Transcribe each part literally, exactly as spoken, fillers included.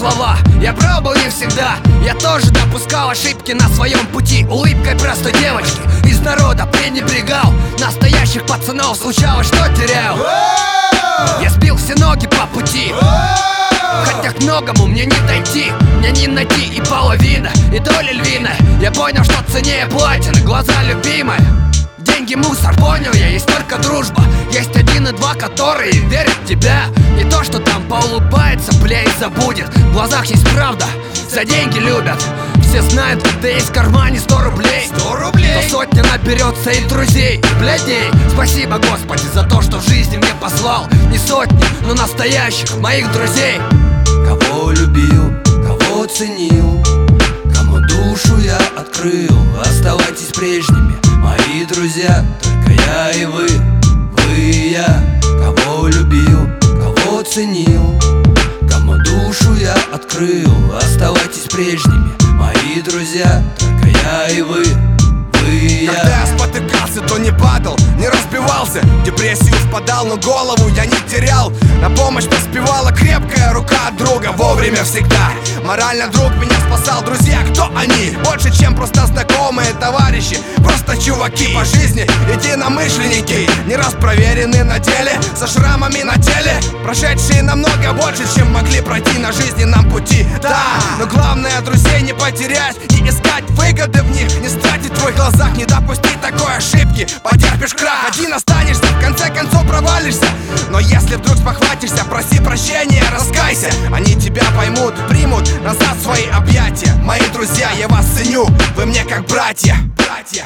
слова я брал был не всегда. Я тоже допускал ошибки на своем пути. Улыбкой простой девочки из народа пренебрегал. Настоящих пацанов случалось, что терял. Я сбил все ноги по пути, хотя к многому мне не дойти. Мне не найти и половина, и доля львиная. Я понял, что ценнее платины глаза любимая. Деньги мусор, понял я, есть только дружба. Есть один и два, которые верят в тебя. Не то, что там поулыбается, бля, и забудет. В глазах есть правда, за деньги любят. Все знают, когда есть в кармане сто рублей. Сто рублей то сотня наберется и друзей, и блядей. Спасибо, Господи, за то, что в жизни мне послал не сотни, но настоящих моих друзей. Кого любил, кого ценил, кому душу я открыл. Оставайтесь прежними, мои друзья, только я и вы, вы и я. Кого любил, кого ценил, кому душу я открыл. Оставайтесь прежними, мои друзья, только я и вы, вы и я. Когда я спотыкался, то не падал, не разбивался, в депрессию впадал, но голову я не терял. На помощь поспевала крепкая рука друга, вовремя всегда. Морально друг меня спасал. Друзья, кто они? Больше, чем просто знакомые товарищи, просто чуваки по жизни, единомышленники. Не раз проверены на деле, со шрамами на теле, прошедшие намного больше, чем могли пройти на жизненном пути. Да, но главное друзей не потерять, не искать выгоды в них, не стратить в твоих глазах, не допустить такой ошибки. Потерпишь крах, один останешься, в конце концов провалишься. Но если вдруг спохватишься, проси прощения, раскайся. Они тебя поймут, примут назад свои объятия. Мои друзья, я вас ценю, вы мне как братья. Братья.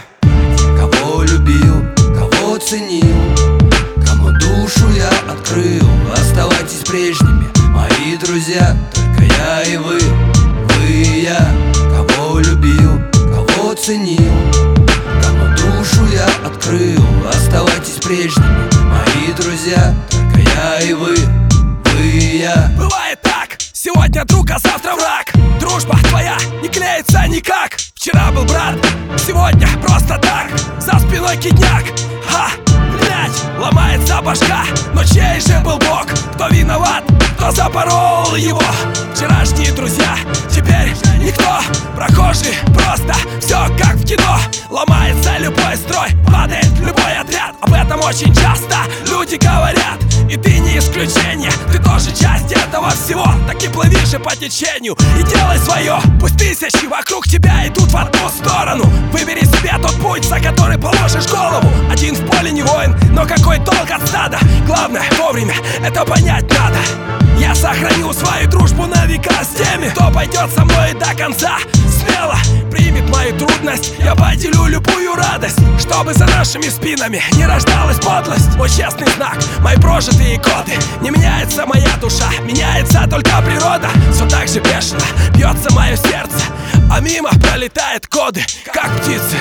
Кого любил, кого ценил, кому душу я открыл. Оставайтесь прежними, мои друзья, только я и вы, вы и я. Кого любил, кого ценил, кому душу я открыл. Оставайтесь прежними, мои друзья, только я и вы, вы и я. Бывает так, сегодня друг, а завтра враг. Дружба твоя не клеится никак. Вчера был брат, сегодня просто так. За спиной кидняк, ха, блять, ломается башка. Но чей же был Бог? Кто виноват? Кто запорол его? Вчерашние друзья, теперь никто. Прохожие, просто все как в кино. Ломается любой строй, падает любой отряд. Об этом очень часто люди говорят, и ты не исключение. Ты тоже часть этого всего. Так и плыви же по течению и делай свое. Пусть тысячи вокруг тебя идут в одну сторону. Выбери себе тот путь, за который положишь голову. Один в поле не воин, но какой толк от стада? Главное вовремя это понять надо. Я сохраню свою дружбу на века с теми, кто пойдет со мной до конца. Смело примет мою трудность, я поделю любую радость, чтобы за нашими спинами не рождалась подлость. Мой честный знак, мои прожитые годы. Не меняется моя душа, меняется только природа. Все так же бешено бьется мое сердце, а мимо пролетают годы, как птицы.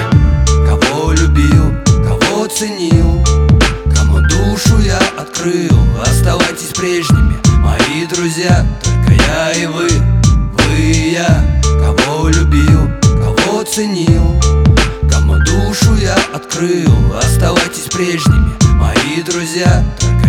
Кого любил, кого ценил, кому душу я открыл. Оставайтесь прежними, мои друзья, только я и вы, вы и я. Кого любил, кого ценил, кому душу я открыл. Оставайтесь прежними, мои друзья, только